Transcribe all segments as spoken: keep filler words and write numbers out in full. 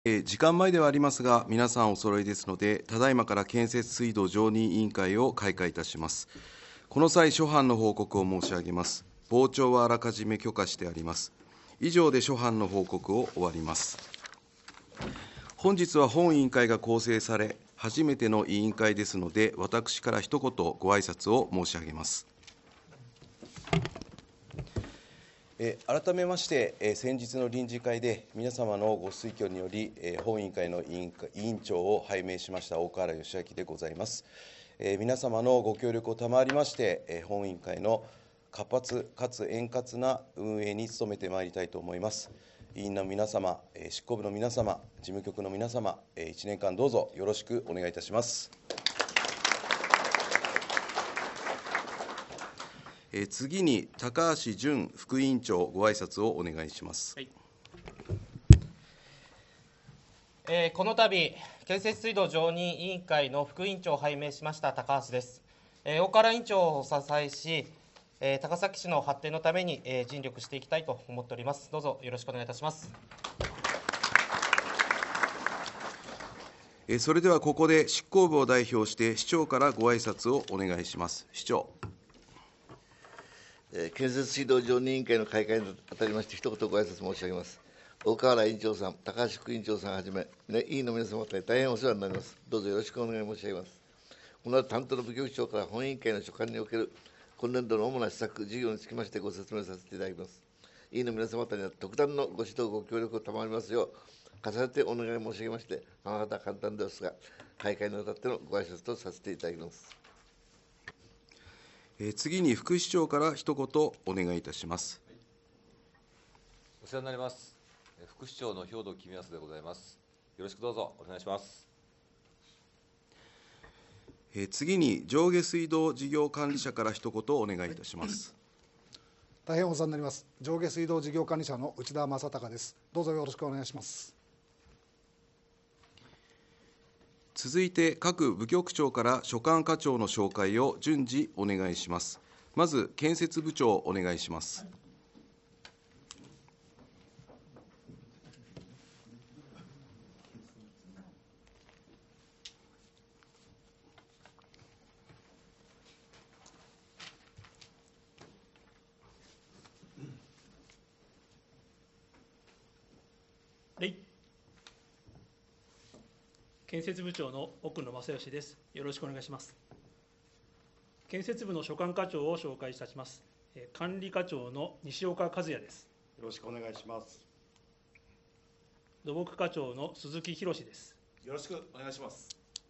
えー時間前ではありますが、皆さんお揃いですので、ただいまから建設水道常任委員会を開会いたします。この際、諸般の報告を申し上げます。傍聴はあらかじめ許可してあります。以上で諸般の報告を終わります。本日は本委員会が構成され、初めての委員会ですので、私から一言ご挨拶を申し上げます。えー改めまして、えー先日の臨時会で皆様のご推挙により、えー本委員会の委員会委員長を拝命しました大河原義明でございます。えー皆様のご協力を賜りまして、えー本委員会の活発かつ円滑な運営に努めてまいりたいと思います。委員の皆様、えー執行部の皆様、事務局の皆様、えーいちねんかんどうぞよろしくお願いいたします。えー次に高橋淳副委員長、ご挨拶をお願いします。 はい。えーこの度、建設水道常任委員会の副委員長を拝命しました高橋です。えー大河原委員長をお支えし、えー高崎市の発展のために、えー尽力していきたいと思っております。どうぞよろしくお願いいたします。 えーそれではここで執行部を代表して市長からご挨拶をお願いします。市長。 えー建設水道常任委員会の開会にあたりまして、一言ご挨拶申し上げます。大河原委員長さん、高橋副委員長さんはじめ、ね、委員の皆様方に大変お世話になります。どうぞよろしくお願い申し上げます。この後、担当の部局長から本委員会の所管における今年度の主な施策、事業につきましてご説明させていただきます。委員の皆様方には特段のご指導、ご協力を賜りますよう、重ねてお願い申し上げまして、あなた簡単ですが、開会にあたってのご挨拶とさせていただきます。 えー次に副市長から一言お願いいたします。 お世話になります。えー副市長の兵藤公康でございます。よろしくどうぞお願いします。 えー次に上下水道事業管理者から一言お願いいたします。 大変お世話になります。上下水道事業管理者の内田正孝です。どうぞよろしくお願いします。 続いて各部局長から所管課長の紹介を順次お願いします。まず建設部長お願いします。 はい。建設部長の奥野正義です。よろしくお願いします。建設部の所管課長を紹介いたします。えー管理課長の西岡和也です。 よろしくお願いします。 土木課長の鈴木博です。 よろしくお願いします。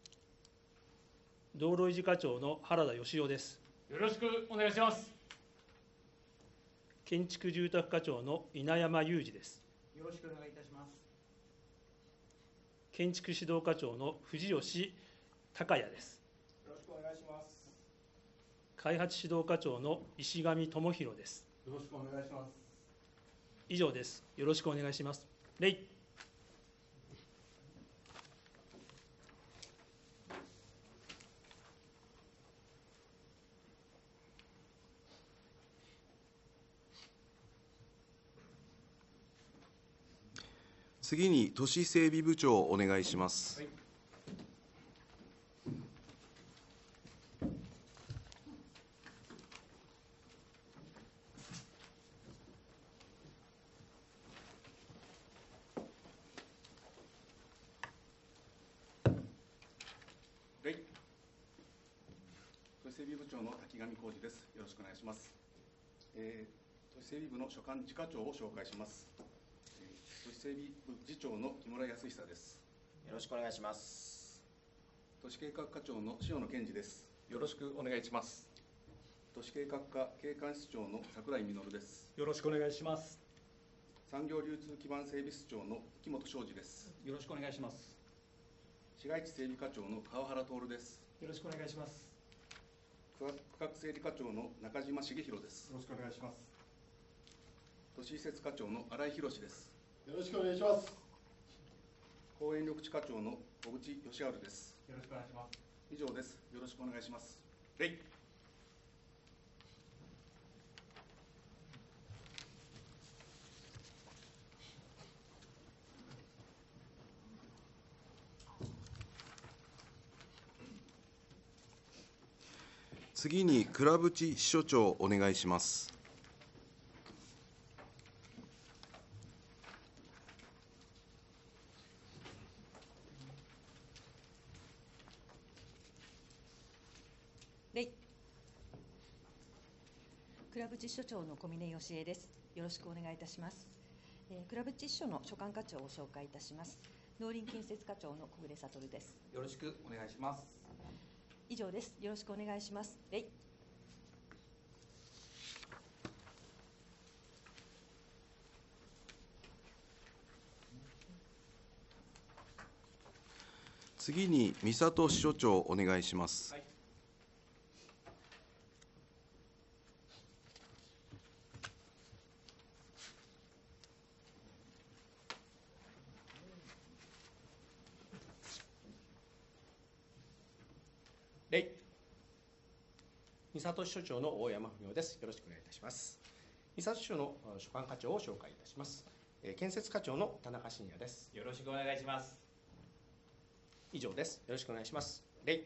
道路維持課長の原田義雄です。 よろしくお願いします。 建築住宅課長の稲山裕二です。 よろしくお願いいたします。 建築指導課長の藤吉孝也です。 よろしくお願いします。 開発指導課長の石上智弘です。 よろしくお願いします。 以上です。よろしくお願いします。礼。 次に都市整備部長お願いします。 はい。 はい。都市整備部長の滝上浩二です。よろしくお願いします。えー、都市整備部の所管次課長を紹介します。えー、都市整備部次長の木村康久です。 よろしくお願いします。 都市計画課長の塩野健二です。 よろしくお願いします。 都市計画課景観室長の櫻井実です。 よろしくお願いします。 産業流通基盤整備室長の木本昌司です。 よろしくお願いします。 市街地整備課長の川原徹です。 よろしくお願いします。 区画整理課長の中島茂弘です。 よろしくお願いします。 都市施設課長の新井博です。 よろしくお願いします。 公園緑地課長の小口義治です。 よろしくお願いします。 以上です。よろしくお願いします。礼。 次に倉渕支所長、お願いします。 礼。倉渕支所長の小峰義恵です。よろしくお願いいたします。えー、倉渕支所の所管課長を紹介いたします。農林建設課長の小暮悟です。 よろしくお願いします。 以上です。よろしくお願いします。礼。 次に美里支所長、お願いします。はい。 礼。美里支所長の大山文夫です。よろしくお願いいたします。美里支所の所管課長を紹介いたします。建設課長の田中伸也です。 よろしくお願いします。 以上です。よろしくお願いします。礼。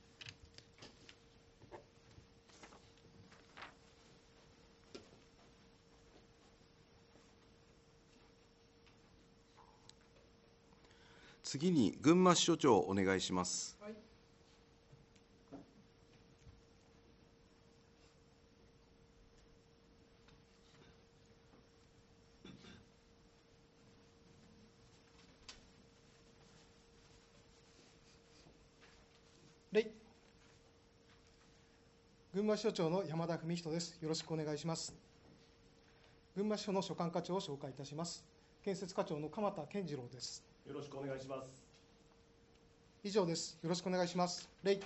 次に群馬支所長、お願いします。はい。 礼。群馬支所長の山田文人です。よろしくお願いします。群馬支所の所管課長を紹介いたします。建設課長の鎌田健次郎です。 よろしくお願いします。 以上です。よろしくお願いします。礼。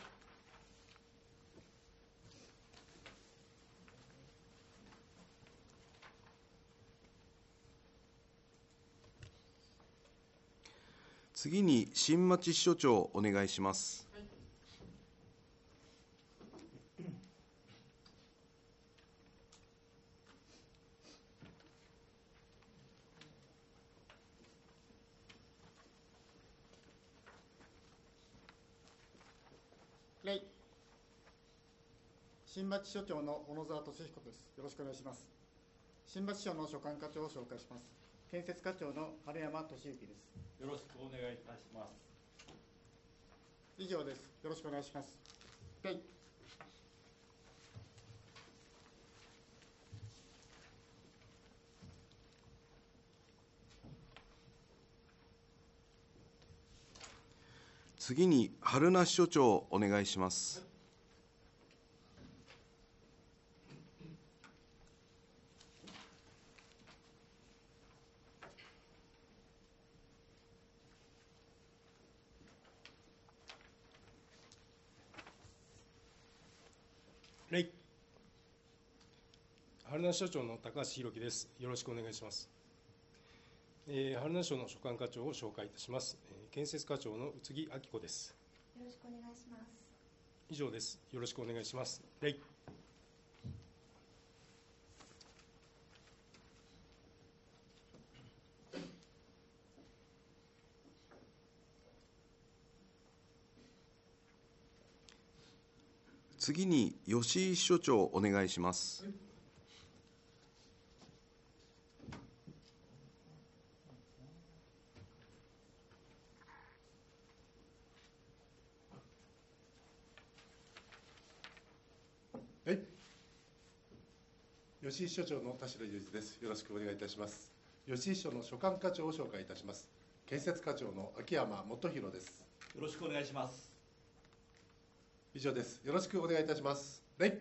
次に新町支所長、お願いします。はい。 礼。新町支所長の小野沢俊彦です。よろしくお願いします。新町支所の所管課長を紹介します。建設課長の春山俊之です。 よろしくお願いいたします。 以上です。よろしくお願いします。礼。 次に春名支所長、お願いします。はい。 礼。春名支所長の高橋弘樹です。よろしくお願いします。えー、春名省の所管課長を紹介いたします。えー、建設課長の宇津木明子です。 よろしくお願いします。 以上です。よろしくお願いします。礼。 次に吉井支所長、お願いします。はい。 はい、吉井支所長の田代裕二です。よろしくお願いいたします。吉井支所の所管課長を紹介いたします。建設課長の秋山元弘です。 よろしくお願いします。 以上です。よろしくお願いいたします。礼。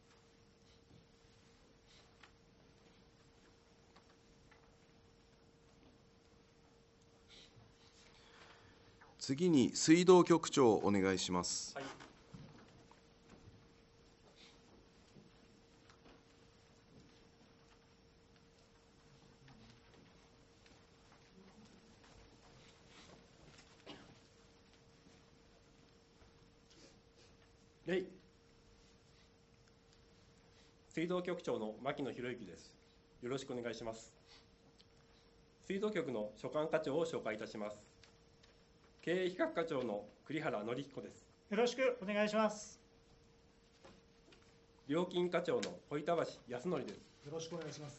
次に水道局長、お願いします。はい。 礼。水道局長の牧野博之です。よろしくお願いします。水道局の所管課長を紹介いたします。経営企画課長の栗原紀彦です。 よろしくお願いします。 料金課長の小板橋康則です。 よろしくお願いします。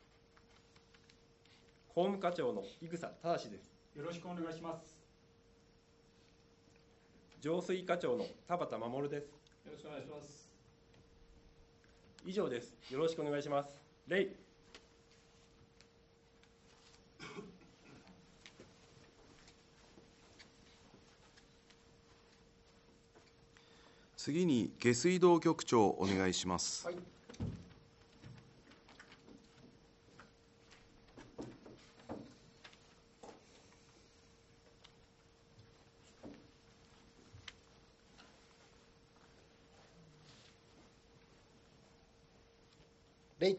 法務課長の井草正です。 よろしくお願いします。 浄水課長の田畑守です。 よろしくお願いします。 以上です。よろしくお願いします。礼。 次に下水道局長お願いします。 はい。 礼。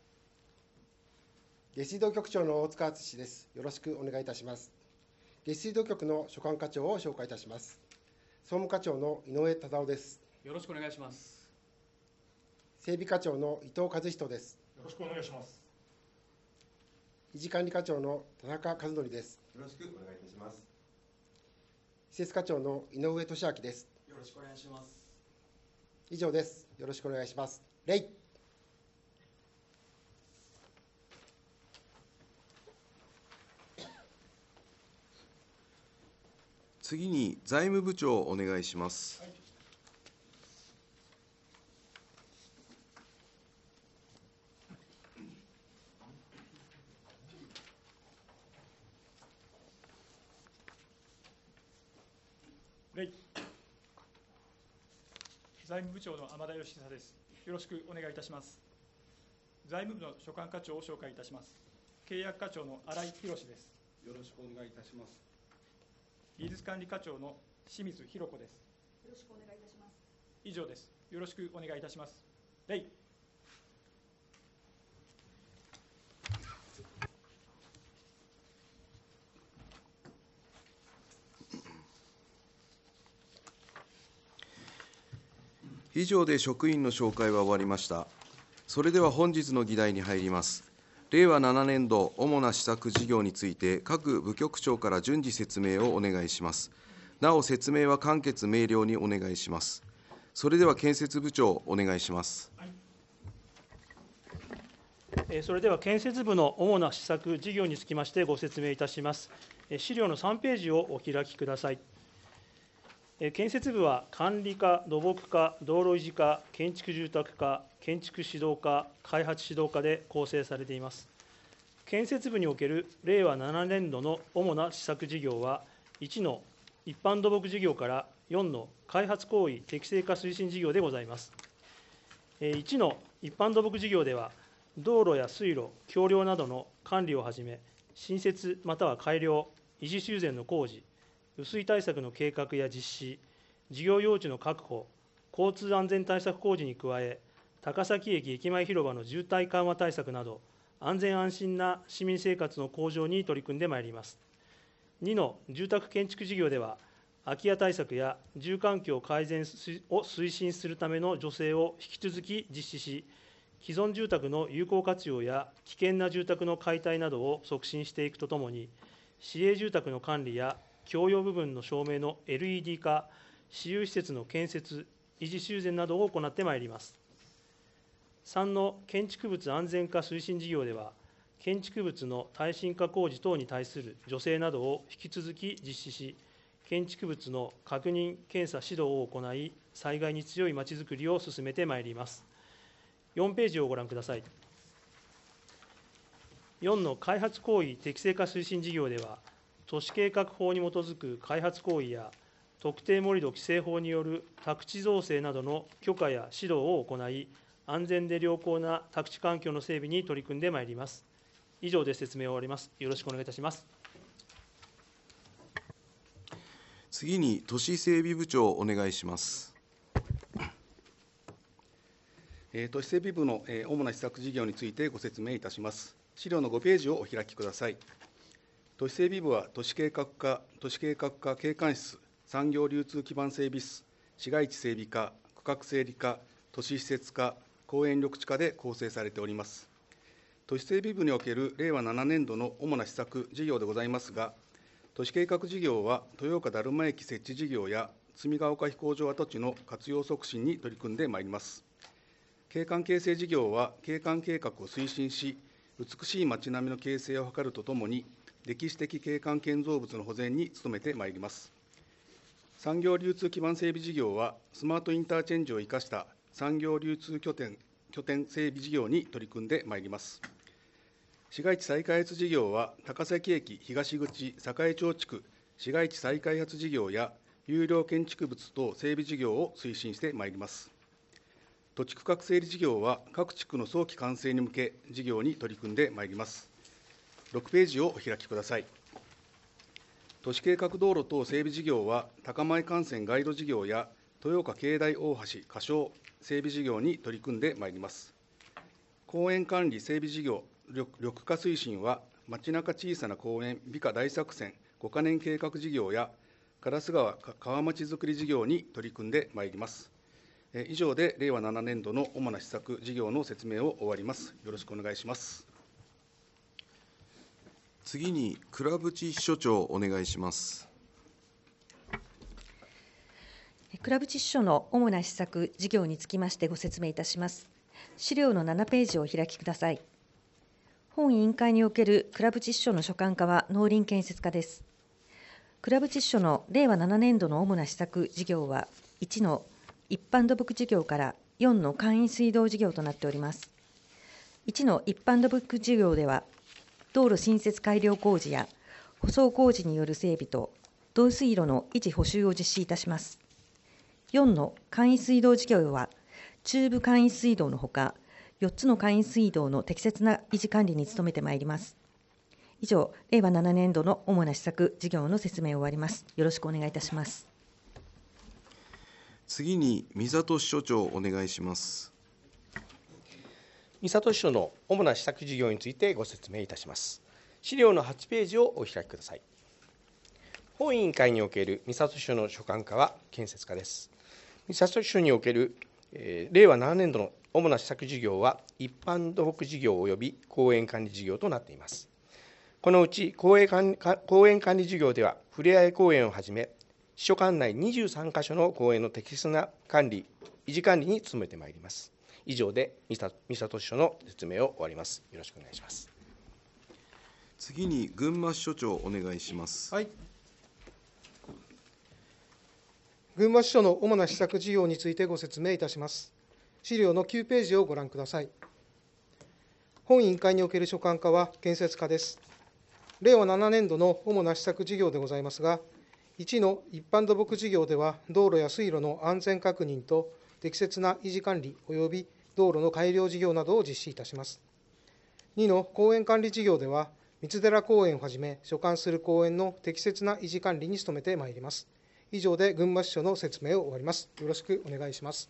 下水道局長の大塚敦です。よろしくお願いいたします。下水道局の所管課長を紹介いたします。総務課長の井上忠夫です。 よろしくお願いします。 整備課長の伊藤和人です。 よろしくお願いします。 維持管理課長の田中和則です。 よろしくお願いいたします。 施設課長の井上俊明です。 よろしくお願いします。 以上です。よろしくお願いします。礼。 次に財務部長お願いします。はい。 礼。財務部長の天田義久です。よろしくお願いいたします。財務部の所管課長を紹介いたします。契約課長の新井博です。 よろしくお願いいたします。 技術管理課長の清水博子です。 よろしくお願いいたします。 以上です。よろしくお願いいたします。礼。 以上で職員の紹介は終わりました。それでは本日の議題に入ります。れいわななねん度主な施策事業について各部局長から順次説明をお願いします。なお説明は簡潔明瞭にお願いします。それでは建設部長お願いします。はい、 それでは建設部の主な施策事業につきましてご説明いたします。資料のさんページをお開きください。建設部は管理課、土木課、道路維持課、建築住宅課、建築指導課、開発指導課で構成されています。建設部におけるれいわななねん度の主な施策事業は、いちの一般土木事業からよんの開発行為適正化推進事業でございます。いちの一般土木事業では、道路や水路、橋梁などの管理をはじめ、新設または改良、維持修繕の工事、雨水対策の計画や実施、事業用地の確保、交通安全対策工事に加え、高崎駅駅前広場の渋滞緩和対策など、安全安心な市民生活の向上に取り組んでまいります。にの住宅建築事業では、空き家対策や住環境改善を推進するための助成を引き続き実施し、既存住宅の有効活用や危険な住宅の解体などを促進していくとともに、市営住宅の管理や共用部分の照明の エルイーディー 化、私有施設の建設、維持修繕などを行ってまいります。さんの建築物安全化推進事業では、建築物の耐震化工事等に対する助成などを引き続き実施し、建築物の確認、検査、指導を行い、災害に強いまちづくりを進めてまいります。よんページをご覧ください。よんの開発行為適正化推進事業では、都市計画法に基づく開発行為や、特定盛土規制法による宅地造成などの許可や指導を行い、安全で良好な宅地環境の整備に取り組んでまいります。以上で説明を終わります。よろしくお願いいたします。 次に都市整備部長お願いします。 都市整備部の主な施策事業についてご説明いたします。資料のごページをお開きください。都市整備部は都市計画課、都市計画課景観室、産業流通基盤整備室、市街地整備課、区画整理課、都市施設課、公園緑地課で構成されております。都市整備部におけるれいわななねん度の主な施策事業でございますが、都市計画事業は豊岡だるま駅設置事業や積ヶ丘飛行場跡地の活用促進に取り組んでまいります。 景観形成事業は、景観計画を推進し、美しい街並みの形成を図るとともに、歴史的景観建造物の保全に努めてまいります。産業流通基盤整備事業は、スマートインターチェンジを生かした産業流通拠点拠点整備事業に取り組んでまいります。市街地再開発事業は、高崎駅東口栄町地区市街地再開発事業や有料建築物等整備事業を推進してまいります。土地区画整理事業は、各地区の早期完成に向け、事業に取り組んでまいります。ろくページをお開きください。都市計画道路等整備事業は、高前幹線街路事業や豊岡境内大橋仮称整備事業に取り組んでまいります。公園管理整備事業緑化推進は、街中小さな公園美化大作戦ごかねん計画事業や烏川川町づくり事業に取り組んでまいります。以上で令和ななねん度の主な施策事業の説明を終わります。よろしくお願いします。 次に倉渕秘書長お願いします。 倉渕秘書の主な施策事業につきましてご説明いたします。資料のななページをお開きください。本委員会における倉渕秘書の所管課は農林建設課です。倉渕秘書の令和ななねん度の主な施策事業は、いちの一般土木事業からよんの簡易水道事業となっております。いちの一般土木事業では、道路新設改良工事や舗装工事による整備と導水路の維持補修を実施いたします。よんの簡易水道事業は、中部簡易水道のほか、よっつの簡易水道の適切な維持管理に努めてまいります。以上、令和ななねん度の主な施策事業の説明を終わります。よろしくお願いいたします。 次に三里秘書長お願いします。 三里秘書の主な施策事業についてご説明いたします。資料のはちページをお開きください。本委員会における三里秘書の所管課は建設課です。三里秘書における、えー、令和ななねん度の主な施策事業は、一般土木事業及び公園管理事業となっています。このうち公園管理、公園管理事業では、ふれあい公園をはじめ、秘書管内にじゅうさんか所の公園の適切な管理、維持管理に努めてまいります。以上で三里秘書の説明を終わります。よろしくお願いします。 次に群馬秘書長お願いします。 はい。群馬支所の主な施策事業についてご説明いたします。資料のきゅうページをご覧ください。本委員会における所管課は建設課です。令和ななねん度の主な施策事業でございますが、いちの一般土木事業では、道路や水路の安全確認と適切な維持管理及び道路の改良事業などを実施いたします。にの公園管理事業では、三寺公園をはじめ、所管する公園の適切な維持管理に努めてまいります。以上で群馬支所の説明を終わります。よろしくお願いします。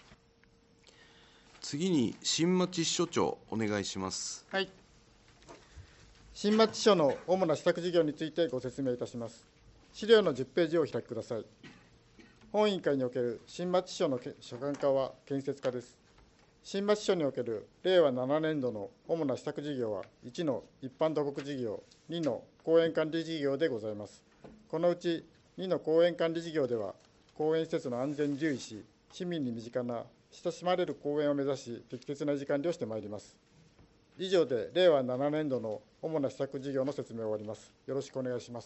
次に新町支所長お願いします。 はい。新町支所の主な施策事業についてご説明いたします。資料のじゅっページをお開きください。本委員会における新町支所の所管課は建設課です。新町支所における令和ななねん度の主な施策事業は、いちの一般土木事業、にの公園管理事業でございます。このうちにの公園管理事業では、公園施設の安全に留意し、市民に身近な親しまれる公園を目指し、適切な維持管理をしてまいります。以上で令和ななねん度の主な施策事業の説明を終わります。よろしくお願いします。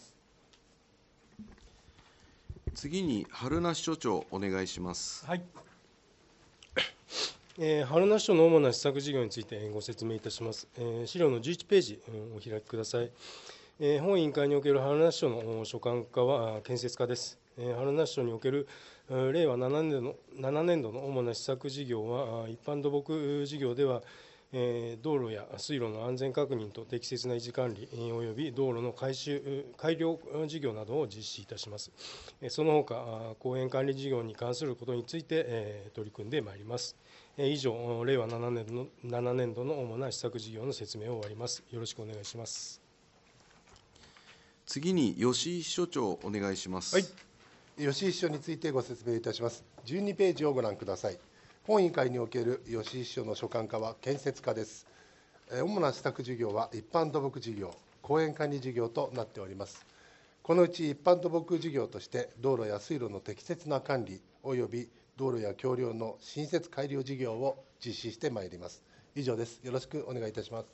次に春名支所長お願いします。 はい。えー、春名支所の主な施策事業についてご説明いたします。えー、資料のじゅういちページ、お開きください。えー、本委員会における春名支所の所管課は建設課です。えー、春名支所における令和ななねん度のななねん度の主な施策事業は、一般土木事業では、えー、道路や水路の安全確認と適切な維持管理および道路の改修改良事業などを実施いたします。その他、公園管理事業に関することについて、えー、取り組んでまいります。以上、令和ななねん度のななねん度の主な施策事業の説明を終わります。よろしくお願いします。 次に吉井秘書長お願いします。 はい。吉井秘書についてご説明いたします。じゅうにページをご覧ください。本委員会における吉井秘書の所管課は建設課です。主な施策事業は一般土木事業、公園管理事業となっております。このうち一般土木事業として、道路や水路の適切な管理および道路や橋梁の新設改良事業を実施してまいります。以上です。よろしくお願いいたします。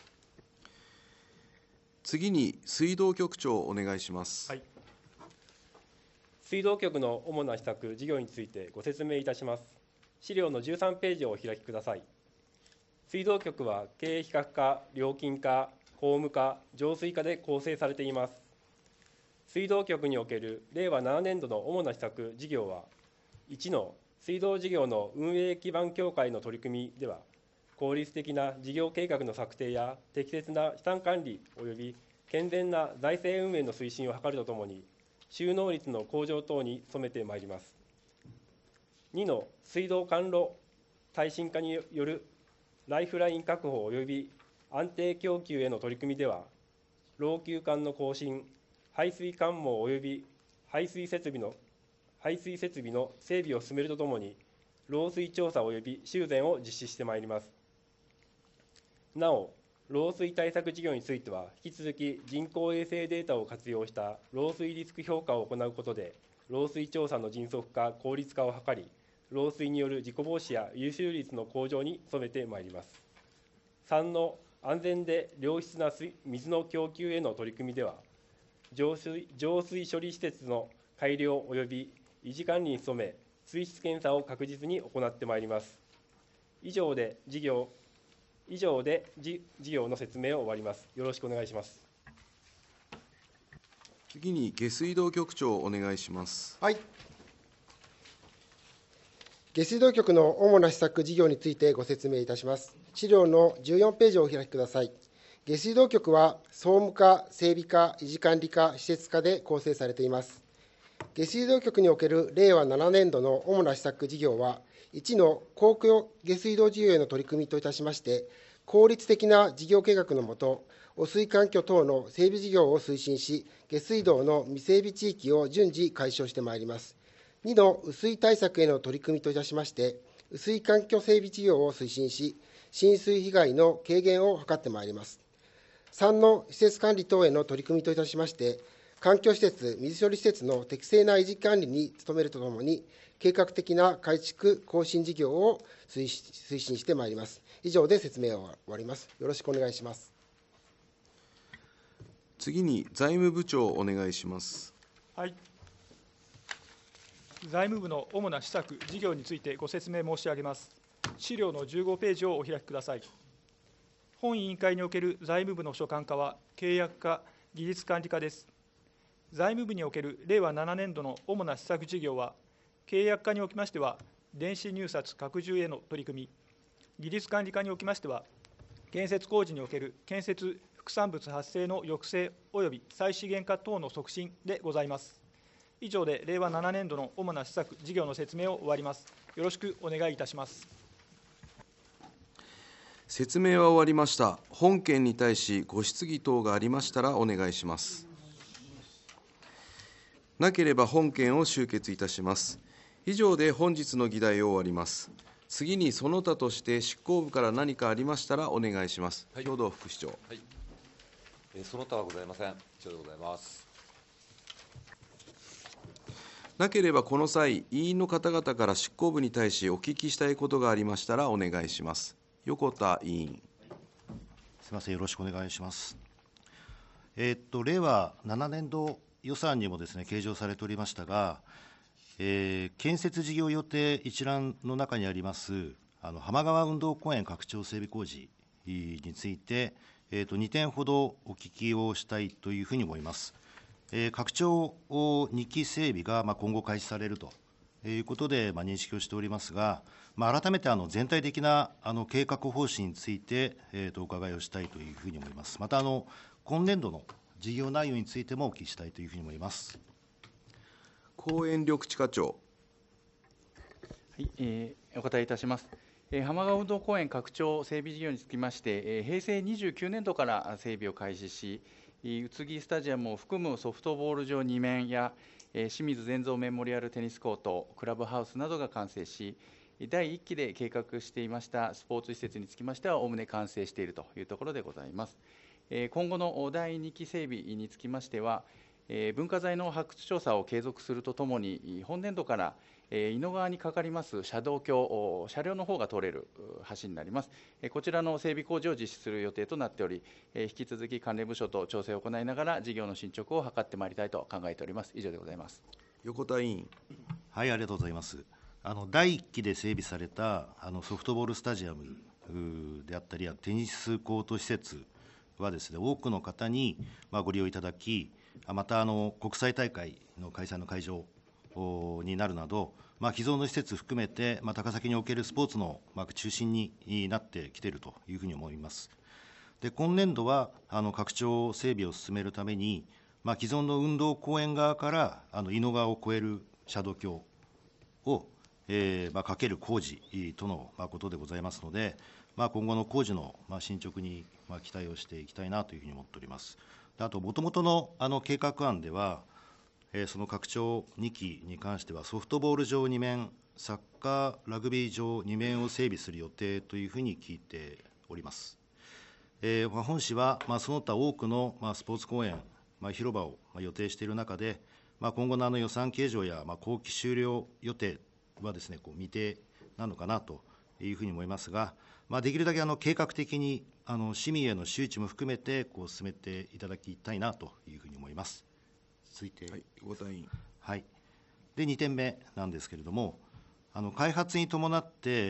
次に水道局長お願いします。 はい、水道局の主な施策、事業についてご説明いたします。資料のじゅうさんページをお開きください。水道局は経営比較課、料金課、法務課、浄水課で構成されています。水道局における令和ななねん度の主な施策、事業は、いちの水道事業の運営基盤協会の取り組みでは、効率的な事業計画の策定や適切な資産管理及び健全な財政運営の推進を図るとともに、収納率の向上等に努めてまいります。にの水道管路耐震化によるライフライン確保及び安定供給への取り組みでは、老朽管の更新、排水管網及び排水設備の排水設備の整備を進めるとともに、漏水調査及び修繕を実施してまいります。なお、漏水対策事業については、引き続き人工衛星データを活用した漏水リスク評価を行うことで、漏水調査の迅速化、効率化を図り、漏水による事故防止や優秀率の向上に努めてまいります。さんの安全で良質な水の供給への取り組みでは、浄水浄水処理施設の改良及び維持管理に努め、水質検査を確実に行ってまいります。以上で事業以上で事業の説明を終わります。よろしくお願いします。 次に下水道局長お願いします。 はい。下水道局の主な施策事業についてご説明いたします。資料のじゅうよんページをお開きください。下水道局は総務課、整備課、維持管理課、施設課で構成されています。下水道局における令和ななねん度の主な施策事業は、いちの公共下水道事業への取り組みといたしまして、効率的な事業計画のもと、汚水環境等の整備事業を推進し、下水道の未整備地域を順次解消してまいります。にの雨水対策への取り組みといたしまして、雨水環境整備事業を推進し、浸水被害の軽減を図ってまいります。さんの施設管理等への取り組みといたしまして、環境施設、水処理施設の適正な維持管理に努めるとともに、計画的な改築、更新事業を推進してまいります。以上で説明を終わります。よろしくお願いします。 次に財務部長お願いします。 はい。財務部の主な施策、事業についてご説明申し上げます。資料のじゅうごページをお開きください。本委員会における財務部の所管課は、契約課、技術管理課です。財務部における令和ななねん度の主な施策事業は、契約課におきましては、電子入札拡充への取り組み、技術管理課におきましては、建設工事における建設副産物発生の抑制及び再資源化等の促進でございます。以上で令和ななねん度の主な施策、事業の説明を終わります。よろしくお願いいたします。 説明は終わりました。本件に対しご質疑等がありましたらお願いします。なければ本件を終結いたします。以上で本日の議題を終わります。次にその他として執行部から何かありましたらお願いします。はい、兵藤副市長。 はい、えー、その他はございません。以上でございます。 なければこの際、委員の方々から執行部に対しお聞きしたいことがありましたらお願いします。横田委員。 すみません、よろしくお願いします。えー、っと令和ななねん度予算にもですね計上されておりましたが、えー、建設事業予定一覧の中にありますあの浜川運動公園拡張整備工事について、えー、とにてんほどお聞きをしたいというふうに思います。えー、拡張にき整備がまあ今後開始されるということでまあ認識をしておりますが、まあ、改めてあの全体的なあの計画方針について、えー、とお伺いをしたいというふうに思います。またあの今年度の事業内容についてもお聞きしたいというふうに思います。 公園緑地課長。 はい、えー、お答えいたします。えー、浜川運動公園拡張整備事業につきまして、えー、平成にじゅうきゅうねん度から整備を開始し、宇津木スタジアムを含むソフトボール場に面や、えー、清水善三メモリアルテニスコート、クラブハウスなどが完成し、だいいっきで計画していましたスポーツ施設につきましては、おおむね完成しているというところでございます。今後のだいにき整備につきましては、 えー文化財の発掘調査を継続するとともに、本年度からえー伊野川にかかります車道橋、お車両の方が通れるう橋になります。えーこちらの整備工事を実施する予定となっており、えー引き続き関連部署と調整を行いながら、事業の進捗を図ってまいりたいと考えております。以上でございます。 横田委員。 はい、ありがとうございます。あの第一期で整備されたあのソフトボールスタジアムうーであったり、テニスコート施設はですね、多くの方に、まあ、ご利用いただき、あまたあの国際大会の開催の会場おになるなど、まあ、既存の施設含めて、まあ、高崎におけるスポーツの、まあ、中心になってきているというふうに思います。で今年度はあの拡張整備を進めるために、まあ、既存の運動公園側からあの伊野川を越える車道橋を、えーまあ、かける工事との、まあ、ことでございますので、まあ、今後の工事の、まあ、進捗に、まあ、期待をしていきたいなというふうに思っております。であと、もともとのあの計画案では、えーその拡張にきに関しては、ソフトボール場に面、サッカー、ラグビー場に面を整備する予定というふうに聞いております。えーまあ、本市は、まあ、その他多くの、まあ、スポーツ公園、まあ、広場を、まあ、予定している中で、まあ、今後のあの予算計上や、まあ、後期終了予定はですね、こう未定なのかなというふうに思いますが、まあ、できるだけあの計画的にあの市民への周知も含めてこう進めていただきたいなというふうに思います。続いて、はい、 横田委員。 はい、でにてんめなんですけれども、あの開発に伴って、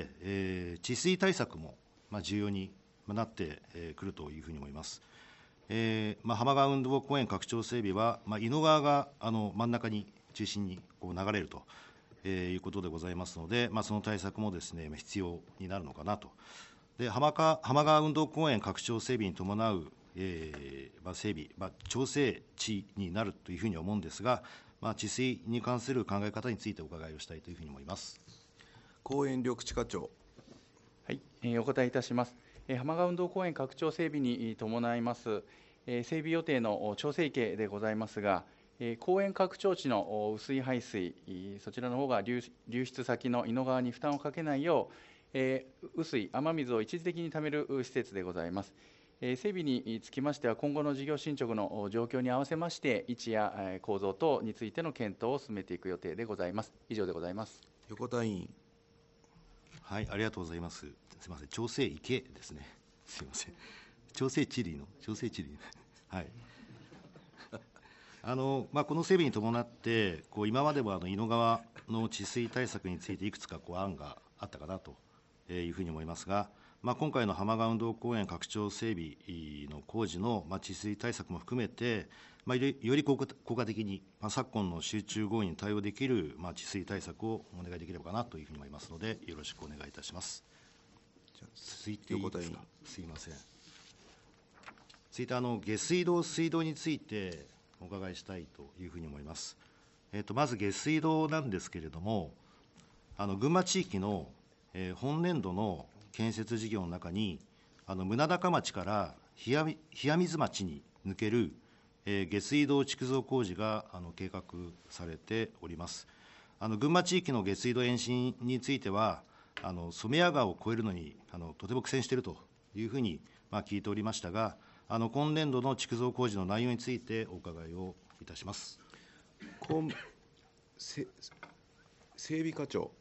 えー、治水対策も、まあ、重要になってくるというふうに思います。えーまあ、浜川運動公園拡張整備は、まあ、伊野川があの真ん中に中心にこう流れると、えー、いうことでございますので、まあ、その対策もですね、必要になるのかなと。で 浜, 川浜川運動公園拡張整備に伴う、えーまあ、整備、まあ、調整地になるというふうに思うんですが、まあ、治水に関する考え方についてお伺いをしたいというふうに思います。 公園緑地課長。 はい、えーお答えいたします。えー浜川運動公園拡張整備に伴います、えー整備予定の調整池でございますが、えー公園拡張地の雨水排水、そちらの方が流流出先の伊野川に負担をかけないよう、えー雨水、雨水を一時的にためる施設でございます。えー整備につきましては、今後の事業進捗の状況に合わせまして、位置やえー構造等についての検討を進めていく予定でございます。以上でございます。 横田委員。 はい、ありがとうございます。すみません、調整池ですね。すみません。調整地理の調整地理。はい。あのまあ、この整備に伴って、こう今までもあの伊野川の治水対策についていくつかこう案があったかなというふうに思いますが、まあ、今回の浜川運動公園拡張整備の工事の、まあ、治水対策も含めて、まあ、よりより効果効果的に、まあ、昨今の集中豪雨に対応できる、まあ、治水対策をお願いできればかなというふうに思いますので、よろしくお願いいたします。じゃあ続いていいですか。すいません。続いてあの下水道、水道についてお伺いしたいというふうに思います。えー、とまず下水道なんですけれども、あの群馬地域の、えー本年度の建設事業の中に、あの宗高町から冷や冷や水町に抜ける、えー下水道築造工事があの計画されております。あの群馬地域の下水道延伸については、あの染谷川を越えるのにあのとても苦戦しているというふうに、まあ、聞いておりましたが、あの今年度の築造工事の内容についてお伺いをいたします。 公せ整備課長。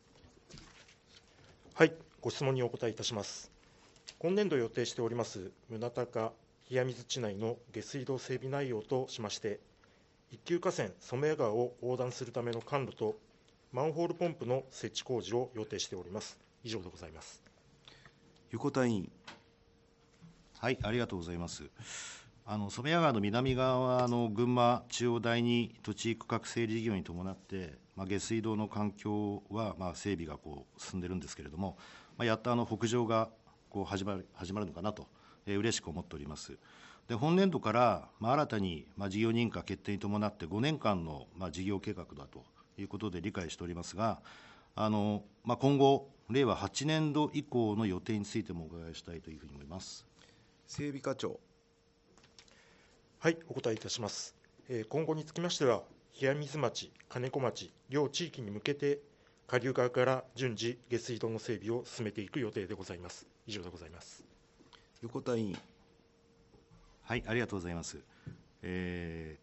はい、ご質問にお答えいたします。今年度予定しております宗高冷や水地内の下水道整備内容としまして、一級河川染谷川を横断するための管路とマンホールポンプの設置工事を予定しております。以上でございます。 横田委員。 はい、ありがとうございます。あの染谷川の南側はあの群馬中央第二土地区画整理事業に伴って、まあ、下水道の環境はまあ整備がこう進んでいるんですけれども、まあ、やっとあの北上がこう始まる始まるのかなと、えー、嬉しく思っております。で本年度から、まあ、新たに、まあ、事業認可決定に伴ってごねんかんの、まあ、事業計画だということで理解しておりますが、あの、まあ、今後、令和はちねんど以降の予定についてもお伺いしたいというふうに思います。 整備課長。 はい、お答えいたします。えー今後につきましては、冷や水町、金子町、両地域に向けて、下流側から順次、下水道の整備を進めていく予定でございます。以上でございます。 横田委員。 はい、ありがとうございます。えー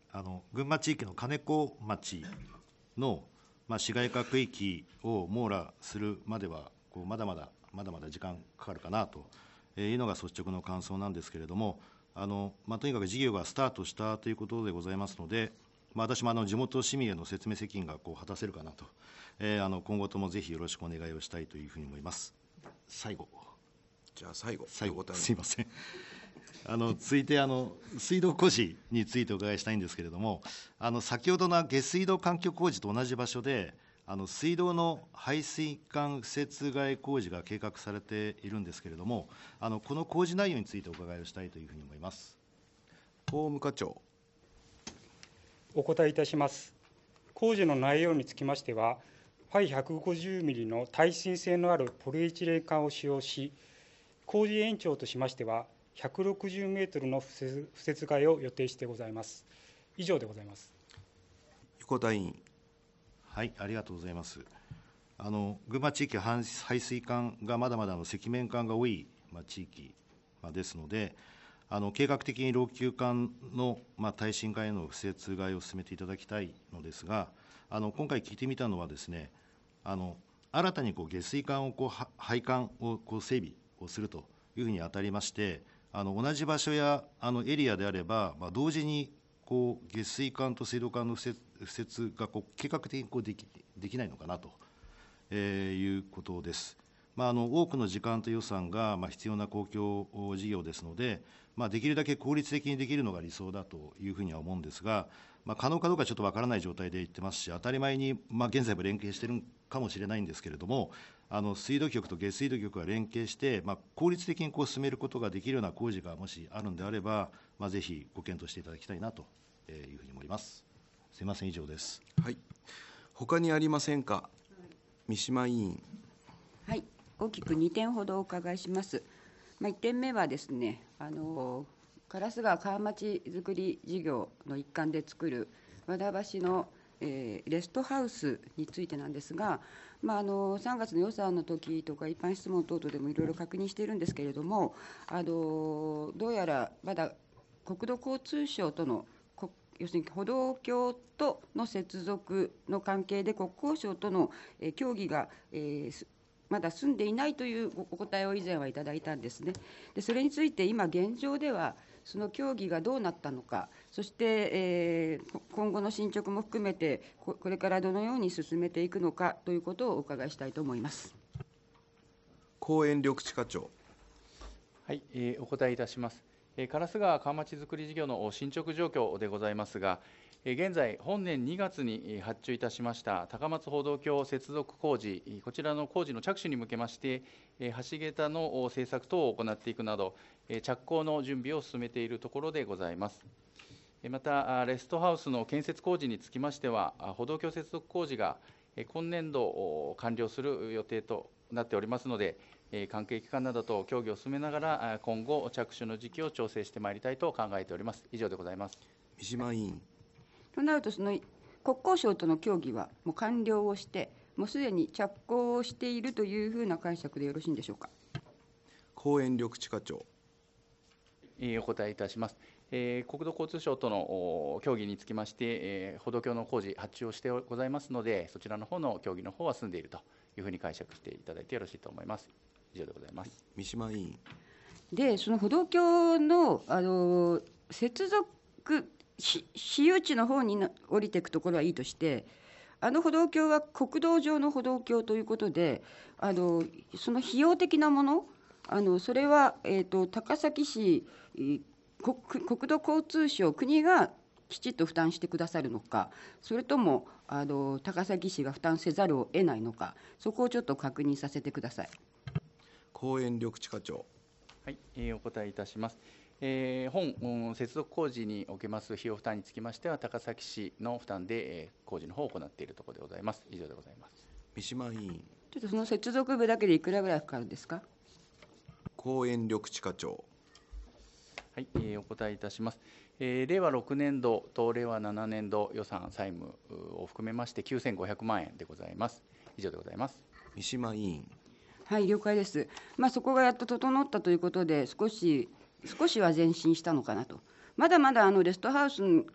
あの群馬地域の金子町の、まあ、市街化区域を網羅するまでは、こうまだまだまだまだ時間かかるかなというのが率直な感想なんですけれども、あのまあ、とにかく事業がスタートしたということでございますので、まあ、私もあの地元市民への説明責任がこう果たせるかなと、えー、あの今後ともぜひよろしくお願いをしたいというふうに思います。最後。 じゃあ最後、 最後すいません。あの続いてあの水道工事についてお伺いしたいんですけれども、あの先ほどの下水道環境工事と同じ場所で、あの水道の排水管敷設替え工事が計画されているんですけれども、あのこの工事内容についてお伺いをしたいというふうに思います。 法務課長。 お答えいたします。工事の内容につきましては、パイひゃくごじゅうミリの耐水性のあるポリエチレン管を使用し、工事延長としましては、ひゃくろくじゅうメートルの敷設替えを予定してございます。以上でございます。 横田委員。 はい、ありがとうございます。あの群馬地域は排水管がまだまだの石面管が多い、まあ、地域、まあ、ですので、あの計画的に老朽管の、まあ、耐震化への敷設替えを進めていただきたいのですが、あの今回聞いてみたのはですね、あの新たにこう下水管をこう配管をこう整備をするというふうにあたりまして、あの同じ場所やあのエリアであれば、まあ、同時にこう下水管と水道管の敷設がこう計画的にこうできできないのかなと、えー、いうことです。まあ、あの多くの時間と予算がまあ必要な公共事業ですので、まあ、できるだけ効率的にできるのが理想だというふうには思うんですが、まあ、可能かどうかちょっとわからない状態で言ってますし、当たり前に、まあ、現在も連携しているかもしれないんですけれども、あの水道局と下水道局が連携して、まあ、効率的にこう進めることができるような工事がもしあるんであれば、まあ、ぜひご検討していただきたいなというふうに思います。すみません、以上です。 はい。他にありませんか。三島委員。 はい、大きくにてんほどお伺いします。まあ、いってんめはですね、あの烏川川町づくり事業の一環で作る和田橋の、えー、レストハウスについてなんですが、まあ、あのさんがつの予算の時とか一般質問等々でもいろいろ確認しているんですけれども、あのどうやらまだ国土交通省との要するに歩道橋との接続の関係で国交省との、えー、協議が、えー、まだ済んでいないというお答えを以前はいただいたんですね。でそれについて今現状ではその協議がどうなったのか、そして、えー、今後の進捗も含めてこれからどのように進めていくのかということをお伺いしたいと思います。 公園緑地課長。 はい、えー、お答えいたします。えー、烏川川町づくり事業の進捗状況でございますが、えー、現在、本年にがつに発注いたしました高松歩道橋接続工事、こちらの工事の着手に向けまして、えー、橋桁の製作等を行っていくなど、えー、着工の準備を進めているところでございます。また、レストハウスの建設工事につきましては、歩道橋接続工事が今年度完了する予定となっておりますので、関係機関などと協議を進めながら、今後、着手の時期を調整してまいりたいと考えております。以上でございます。 三島委員。 となると、その国交省との協議はもう完了をして、もうすでに着工をしているというふうな解釈でよろしいんでしょうか。 公園緑地課長。 お答えいたします。えー、国土交通省との協議につきまして、えー、歩道橋の工事、発注をしてございますので、そちらの方の協議の方は済んでいるというふうに解釈していただいてよろしいと思います。以上でございます。 三島委員。 で、その歩道橋の、あの接続、私有地の方に降りていくところはいいとして、あの歩道橋は国道上の歩道橋ということで、あのその費用的なもの、あのそれは、えーと、高崎市、国, 国土交通省、国がきちっと負担してくださるのか、それともあの高崎市が負担せざるを得ないのか、そこをちょっと確認させてください。 公園緑地課長。 はい、えー、お答えいたします。えー、本、うん、接続工事におけます費用負担につきましては、高崎市の負担で、えー、工事の方を行っているところでございます。以上でございます。 三島委員。 ちょっとその接続部だけでいくらぐらいかかるんですか。 公園緑地課長。 はい、えー、お答えいたします。えー、令和ろくねん度と令和ななねん度予算債務を含めましてきゅうせんごひゃくまんえんでございます。以上でございます。 三島委員。 はい、了解です。まあ、そこがやっと整ったということで、少し少しは前進したのかなと。まだまだあのレストハウス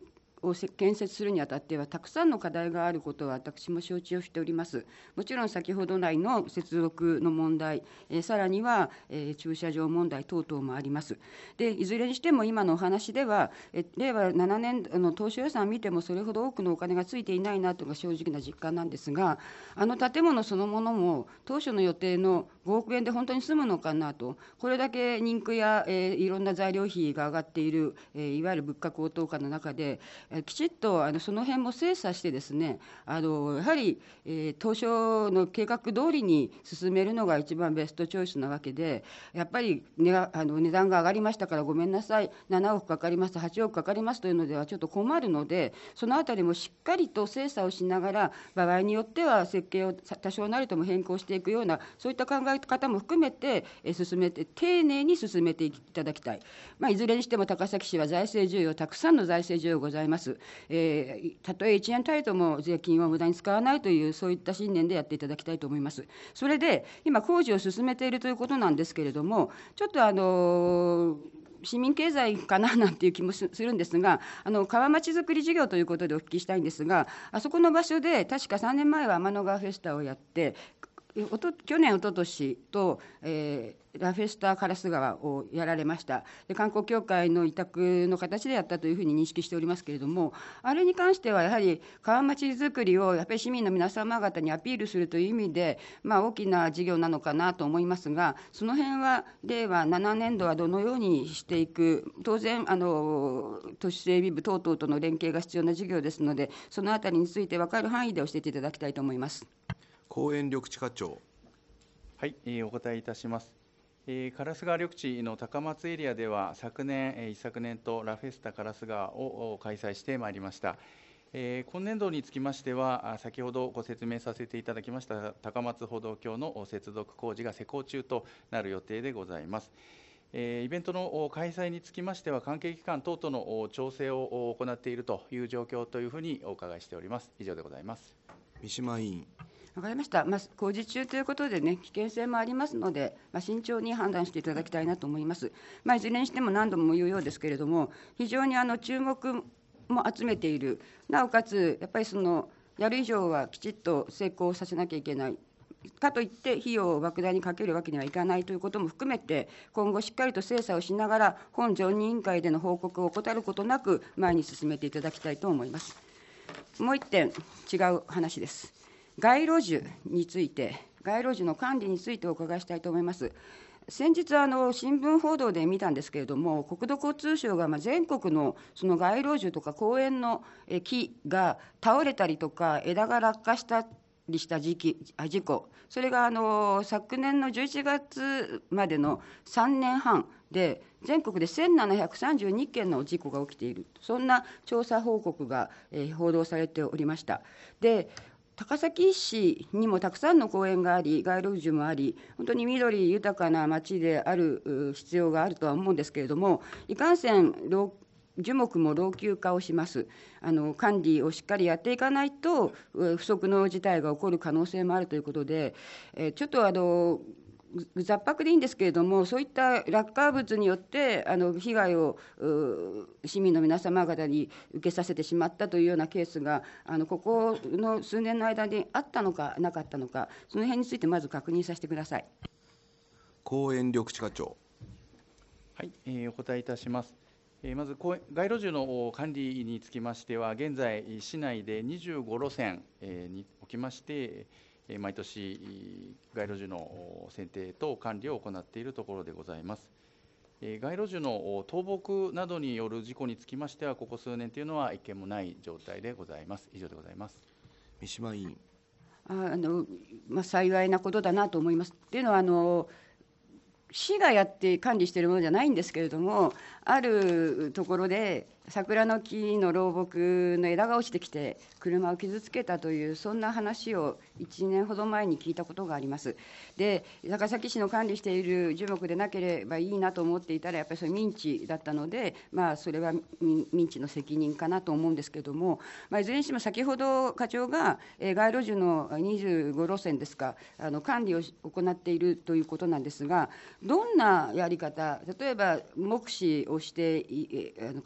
を建設するにあたっては、たくさんの課題があることは私も承知をしております。もちろん先ほど来の接続の問題、えー、さらには、えー、駐車場問題等々もあります。でいずれにしても今のお話では、え令和ななねん度の当初予算を見てもそれほど多くのお金がついていないなというのが正直な実感なんですが、あの建物そのものも当初の予定のごおくえんで本当に済むのかなと、これだけ人口や、えー、いろんな材料費が上がっている、えー、いわゆる物価高騰下の中で、えー、きちっとあのその辺も精査してですね、あのやはり、えー、当初の計画通りに進めるのが一番ベストチョイスなわけで、やっぱり、ね、あの値段が上がりましたからごめんなさい、ななおくかかります、はちおくかかりますというのではちょっと困るので、そのあたりもしっかりと精査をしながら、場合によっては設計を多少なりとも変更していくような、そういった考え方も含めて進めて、丁寧に進めていただきたい。まあ、いずれにしても高崎市は財政需要、たくさんの財政需要がございます。えー、たとえいちえんたりとも税金を無駄に使わないという、そういった信念でやっていただきたいと思います。それで今工事を進めているということなんですけれども、ちょっとあの市民経済かななんていう気もするんですが、あの川町づくり事業ということでお聞きしたいんですが、あそこの場所で確かさんねんまえは天の川フェスタをやって、おと去年、おととしと、えー、ラフェスタ烏川をやられました。で観光協会の委託の形でやったというふうに認識しておりますけれども、あれに関してはやはり川町づくりをやっぱり市民の皆様方にアピールするという意味で、まあ、大きな事業なのかなと思いますが、その辺は令和ななねん度はどのようにしていく、当然あの都市整備部等々との連携が必要な事業ですので、そのあたりについて分かる範囲で教えていただきたいと思います。 公園緑地課長。 はい、えー、お答えいたします。えー、烏川緑地の高松エリアでは、昨年、えー、一昨年とラフェスタ烏川を開催してまいりました。えー、今年度につきましては、先ほどご説明させていただきました高松歩道橋の接続工事が施工中となる予定でございます。えー、イベントの開催につきましては、関係機関等との調整を行っているという状況というふうにお伺いしております。以上でございます。 三島委員。 わかりました、まあ、工事中ということで、ね、危険性もありますので、まあ、慎重に判断していただきたいなと思います。まあ、いずれにしても何度も言うようですけれども、非常にあの注目も集めている、なおかつ、やっぱりそのやる以上はきちっと成功させなきゃいけない。かといって費用を莫大にかけるわけにはいかないということも含めて、今後しっかりと精査をしながら、本常任委員会での報告を怠ることなく前に進めていただきたいと思います。もう一点違う話です。街路樹について、街路樹の管理についてお伺いしたいと思います。先日あの、新聞報道で見たんですけれども、国土交通省がまあ全国のその街路樹とか公園の木が倒れたりとか、枝が落下したりした時期あ事故、それがあの昨年のじゅういちがつまでのさんねんはんで、全国でせんななひゃくさんじゅうにけんの事故が起きている、そんな調査報告が、えー、報道されておりました。で高崎市にもたくさんの公園があり、街路樹もあり、本当に緑豊かな町である必要があるとは思うんですけれども、いかんせん樹木も老朽化をします。あの管理をしっかりやっていかないと不測の事態が起こる可能性もあるということで、えちょっとあの雑白でいいんですけれども、そういった落下物によってあの被害を市民の皆様方に受けさせてしまったというようなケースがあのここの数年の間にあったのかなかったのか、その辺についてまず確認させてください。 公園緑地課長。 はい、えー、お答えいたします。えー、まず街路樹の管理につきましては、現在市内でにじゅうごろせんにおきまして毎年、街路樹の選定と管理を行っているところでございます。街路樹の倒木などによる事故につきましては、ここ数年というのは一件もない状態でございます。以上でございます。 三島委員。 あの、まあ、幸いなことだなと思います。というのはあの市がやって管理しているものじゃないんですけれども、あるところで桜の木の老木の枝が落ちてきて車を傷つけたという、そんな話をいちねんほど前に聞いたことがあります。で高崎市の管理している樹木でなければいいなと思っていたら、やっぱりそれ民地だったので、まあ、それは民地の責任かなと思うんですけれども、まあ、いずれにしても先ほど課長が、えー、街路樹のにじゅうごろせんですか、あの管理を行っているということなんですが、どんなやり方、例えば目視をしてあの管理して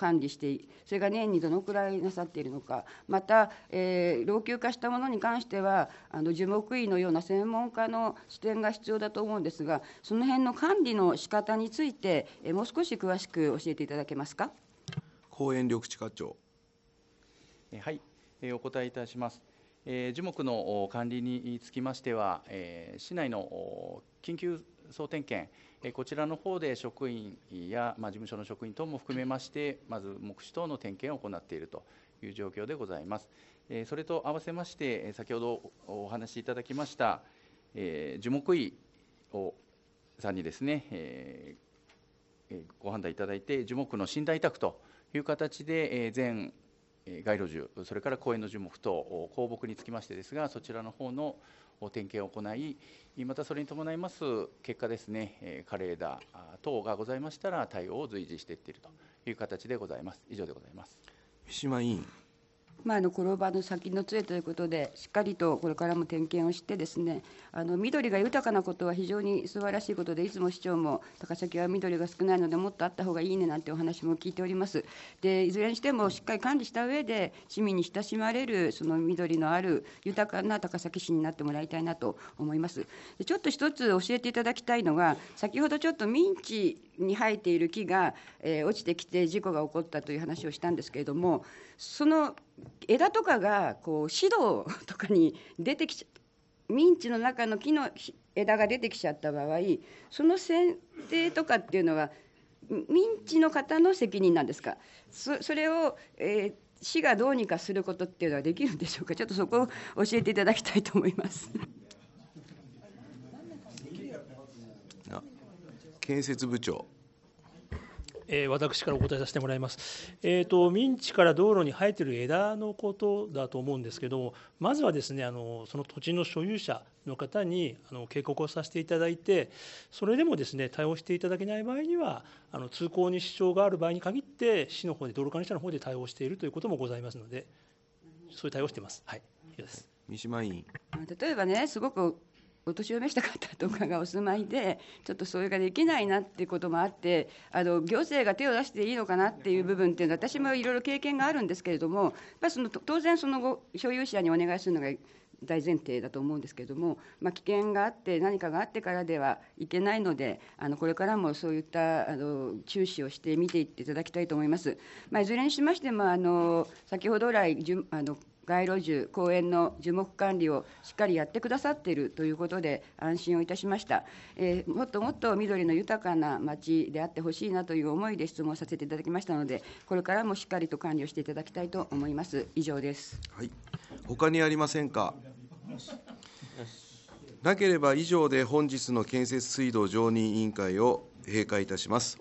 て、それが年にどのくらいなさっているのか、また、えー、老朽化したものに関しては、あの樹木医のような専門家の視点が必要だと思うんですが、その辺の管理の仕方について、えー、もう少し詳しく教えていただけますか。 公園緑地課長。 はい、お答えいたします。樹木の管理につきましては、市内の緊急総点検、こちらの方で職員や、まあ、事務所の職員等も含めまして、まず目視等の点検を行っているという状況でございます。それと合わせまして、先ほどお話しいただきました、樹木医をさんにですね、ご判断いただいて、樹木の信頼委託という形で、全街路樹、それから公園の樹木等、公木につきましてですが、そちらの方の点検を行い、またそれに伴います結果ですね、枯れ枝等がございましたら、対応を随時していっているという形でございます。以上でございます。 三島委員。 まあ、あの転ばぬ先の杖ということで、しっかりとこれからも点検をしてですね、あの緑が豊かなことは非常に素晴らしいことで、いつも市長も高崎は緑が少ないのでもっとあった方がいいねなんてお話も聞いております。でいずれにしてもしっかり管理した上で市民に親しまれるその緑のある豊かな高崎市になってもらいたいなと思います。でちょっと一つ教えていただきたいのが、先ほどちょっと民地に生えている木が、えー、落ちてきて事故が起こったという話をしたんですけれども、その枝とかがこう指導とかに出てきちゃ民地の中の木の枝が出てきちゃった場合、その選定とかっていうのは民地の方の責任なんですか。 そ, それを、えー、市がどうにかすることっていうのはできるんでしょうか。ちょっとそこを教えていただきたいと思います。 建設部長。 えー、私からお答えさせてもらいます。えーと、民地から道路に生えている枝のことだと思うんですけれども、まずはですね、あのその土地の所有者の方にあの警告をさせていただいて、それでもですね対応していただけない場合には、あの通行に支障がある場合に限って、市の方で、道路管理者の方で対応しているということもございますので、そういう対応をしています。はい、以上です。 三島委員。 例えばね、すごくお年を召した方とかがお住まいで、ちょっとそれができないなっていうこともあって、あの行政が手を出していいのかなっていう部分っていうのは、私もいろいろ経験があるんですけれども、やっぱりその当然、その後所有者にお願いするのが大前提だと思うんですけれども、まあ、危険があって、何かがあってからではいけないので、あのこれからもそういったあの注視をして見ていっていただきたいと思います。まあ、いずれにしましても、あの先ほど来、あの街路樹、公園の樹木管理をしっかりやってくださっているということで安心をいたしました。えー、もっともっと緑の豊かな町であってほしいなという思いで質問させていただきましたので、これからもしっかりと管理をしていただきたいと思います。以上です。 はい。他にありませんか。なければ以上で本日の建設水道常任委員会を閉会いたします。